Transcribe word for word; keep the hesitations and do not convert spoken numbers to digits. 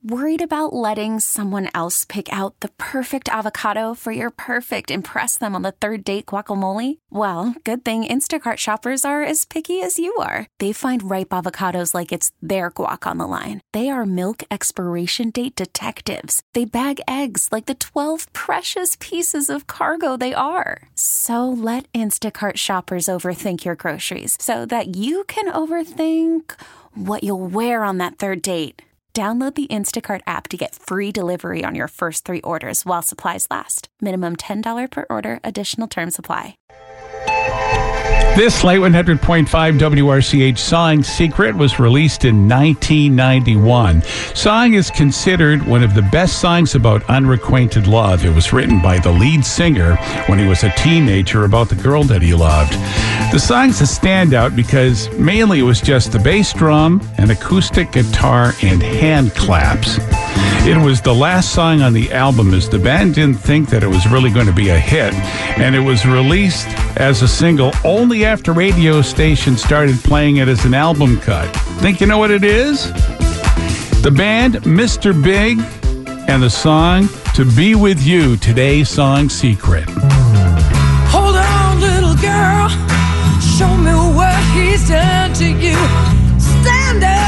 Worried about letting someone else pick out the perfect avocado for your perfect impress them on the third date guacamole? Well, good thing Instacart shoppers are as picky as you are. They find ripe avocados like it's their guac on the line. They are milk expiration date detectives. They bag eggs like the twelve precious pieces of cargo they are. So let Instacart shoppers overthink your groceries so that you can overthink what you'll wear on that third date. Download the Instacart app to get free delivery on your first three orders while supplies last. Minimum ten dollars per order. Additional terms apply. This late one hundred point five W R C H Song Secret was released in nineteen ninety-one. Song is considered one of the best songs about unrequited love. It was written by the lead singer when he was a teenager about the girl that he loved. The song's a standout because mainly it was just the bass drum, an acoustic guitar, and hand claps. It was the last song on the album as the band didn't think that it was really going to be a hit, and it was released as a single only after radio stations started playing it as an album cut. Think you know what it is? The band Mister Big and the song To Be With You, today's Song Secret. Hold on, little girl, show me what he's done to you. Stand up.